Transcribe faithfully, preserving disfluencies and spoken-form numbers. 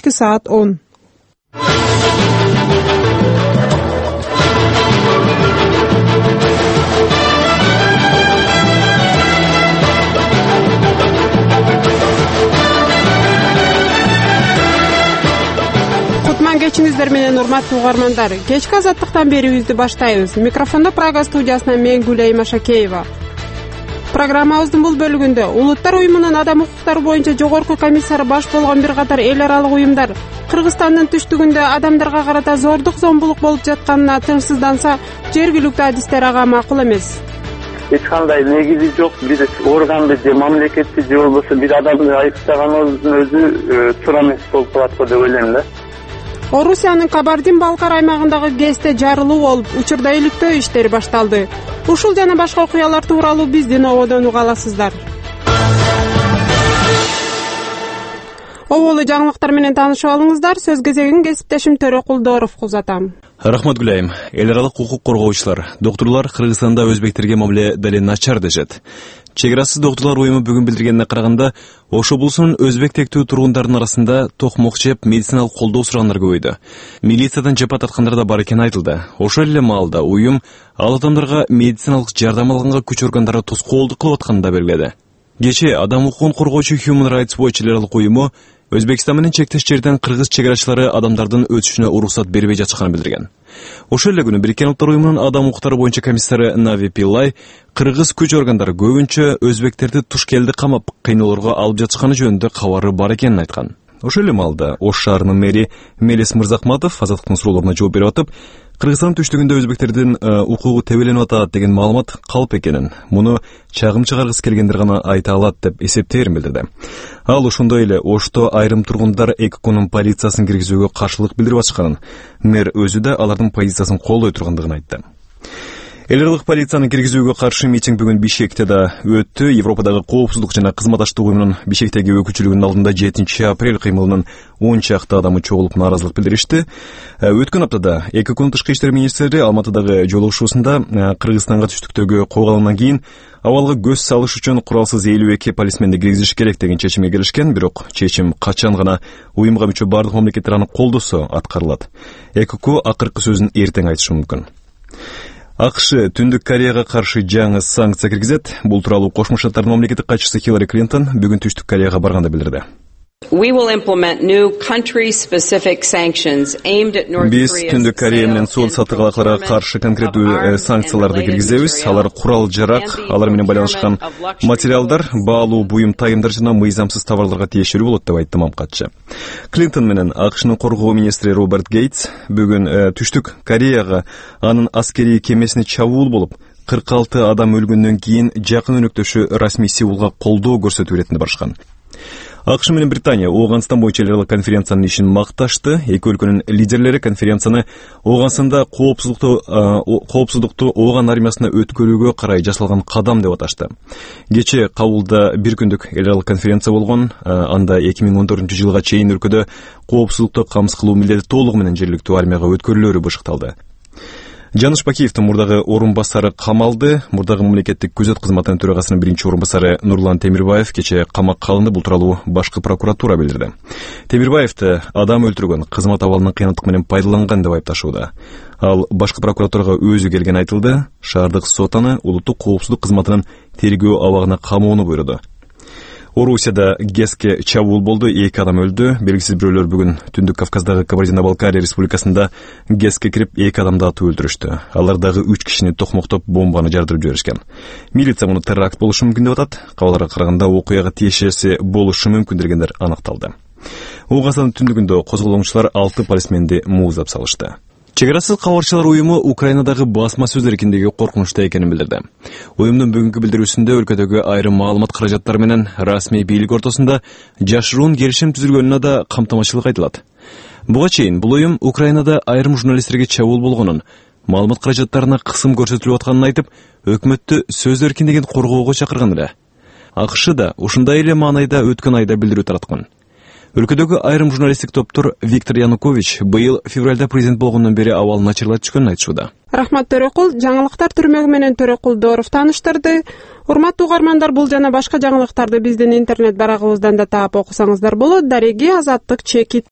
кечки саат он. Кечиңиздер менен урматтуу угармандар. Кечки азаттыктан берүүбүздү баштайбыз. Микрофондо Прага студиясынан мен Гүлайым Ашакеева. Программабыздын бул бөлүгүндө Улуттар уюмунун адам укуктары боюнча жогорку комиссары баш болгон бир катар эл аралык уюмдар Кыргызстандын түштүгүндө адамдарга карата зордук зомбулук болуп жатканына тынчсызданса, жергиликтүү адистер ага макул эмес. Эч кандай негизи жок. Бир органды же мамлекетти же болбосо бир адамды айыптаганыбыздын өзү туура эмес болуп калат го деп ойлойм да. Орусиянын Кабардин-Балкар аймагындагы ГЭСте жарылуу болуп, учурда иликтөө иштери башталды. Ушул жана башка окуялар тууралуу биздин ободон уга аласыздар. Оболу жаңылыктар менен таанышып алыңыздар. Сөз кезегин кесиптешим Төрөкул Дооровго узатам. Рахмат Гүлайым. Эл аралык укук коргоочулар, доктурлар Кыргызстанда өзбектерге мамиле дале начар дешет. Чеграсыз доктурлар уюму бүгүн билдиргенине караганда, ошо облусунун өзбек тектүү тургундардын арасында токмок жеп медициналык колдоо сурагандар көбөйдү. Милициядан жапа таткандар да бар экени айтылды. Ошол эле маалда уюм ал адамдарга медициналык жардам алганга күч органдары тоскоолдук кылып атканын да белгиледи. Кечээ адам укугун коргоочу Human Rights Watch эл аралык уюму Өзбекстан менен чектеш жерден кыргыз чеграчылары адамдардын өтүшүнө уруксат бербей жатышканын билдирген. Ошол эле күнү Бириккен Улуттар уюмунун адам укуктары боюнча комиссары Нави Пиллай кыргыз күч органдары көбүнчө өзбектерди тушкелди камап, кыйноолорго алып жатышканы жөнүндө кабары бар экенин айткан. Ошол эле маалда Ош шаарынын мэри Мелис Мырзахматов азаттыктын суроолоруна жооп берип атып, Кыргызстан түштүгүндө өзбектердин укугу тебеленип атат деген маалымат калп экенин, муну чагым чыгаргысы келгендер гана айта алат деп эсептээрин билдирди. Ал ошондой эле Ошто айрым тургундар ЭККОнун полициясын киргизүүгө каршылык билдирип атышканын, мэр өзү да алардын позициясын колдой тургандыгын айтты. Эл аралык полициянын киргизүүгө каршы митинг бүгүн Бишкекте да өттү. Европадагы коопсуздук жана кызматташтык уюмунун Бишкектеги өкүлчүлүгүнүн алдында жетинчи апрель кыймылынын он чакты адамы чогулуп нааразылык билдиришти. Өткөн аптада ЭККонун тышкы иштер министри Алматыдагы жолугушуусунда Кыргызстанга түштүктөгү койгонунан кийин абалга көз салыш үчүн куралсыз элүү эки полисменди киргизиш керек деген чечимге келишкен, бирок чечим качан гана уюмга мүчө бардык мамлекеттер аны колдосо аткарылат. ЭКК акыркы сөзүн эртең айтышы мүмкүн. АКШ Түндүк Кореяга каршы жаңы санкция киргизет. Бул тууралуу Кошмо Шаттардын мамлекеттик катчысы Хиллари Клинтон бүгүн Түштүк Кореяга барганда билдирди. Биз Түндүк Корея менен сот сатыгалакларга каршы конкреттүү санкцияларды киргизебиз. Алар курал жарак, алар менен байланышкан материалдар, баалуу буюм тайымдар жана мыйзамсыз товарларга тиешелүү болот деп айтты мамкатчы. Клинтон менен АКШнын коргоо министри Роберт Гейтс бүгүн Түштүк Кореяга анын аскерий кемесине чабуул болуп, кырк алты адам өлгөндөн кийин жакын өнөктөшү расмий Сеулга колдоо көрсөтүү иретинде барышкан. АКШ менен Британия Ооганстан боюнча эл аралык конференциянын ишин макташты. Эки өлкөнүн лидерлери конференцияны Ооганстанда коопсуздукту коопсуздукту Ооган армиясына өткөрүүгө карай жасалган кадам деп аташты. Кечээ Кабулда бир күндүк эл аралык конференция болгон. Анда эки миң он төртүнчү жылга чейин өлкөдө коопсуздукту камсыз кылуу милдети толугу менен жергиликтүү армияга өткөрүлөрү бышыкталды. Жаныш Бакиевдин мурдагы орун басары камалды. Мурдагы мамлекеттик күзөт кызматынын төрагасынын биринчи орун басары Нурлан Темирбаев кечээ камакка алынды. Бул тууралуу башкы прокуратура билдирди. Темирбаевди адам өлтүргөн, кызмат абалынын кыянаттык менен пайдаланган деп айыпташууда. Ал башкы прокуратурага өзү келген айтылды. Шаардык сот аны улуттук коопсуздук кызматынын тергөө абагына камоону буйруду. Орусияда ГЭСке чабуул болду, эки адам өлдү. Белгисиз бирөөлөр бүгүн Түндүк Кавказдагы Кабардино-Балкария республикасында ГЭСке кирип эки адамды атып өлтүрүштү. Алар дагы үч кишини токмоктоп бомбаны жардырып жиберишкен. Милиция муну теракт болушу мүмкүн деп атат. Кабарларга караганда окуяга тиешеси болушу мүмкүн дегендер аныкталды. Ооганстандын түндүгүндө козголоңчулар алты полисменди мууздап салышты. Чеграсыз кабарчылар уюму Украинадагы басма сөз эркиндиги коркунучта экенин билдирди. Уюмдун бүгүнкү билдирүүсүндө өлкөдөгү айрым маалымат каражаттары менен расмий бийлик ортосунда жашыруун келишим түзүлгөнүнө да камтамашчылык айтылат. Буга чейин бул уюм Украинада айрым журналисттерге чабуул болгонун, маалымат каражаттарына кысым көрсөтүлүп атканын айтып, өкмөттү сөз эркиндигин коргоого чакырган эле. АКШ да ушундай эле маанайда өткөн айда билдирүү тараткан. Өлкөдөгү айрым журналисттик топтор Виктор Янукович быйыл февралда президент болгондон бери абал начарлап түшкөнүн айтышууда. Рахмат Төрөкул, жаңылыктар түрмөгү менен Төрөкул Дооров тааныштырды. Урматтуу угармандар, бул жана башка жаңылыктарды биздин интернет барагыбыздан да таап окусаңыздар болот. Дареги азаттык чекит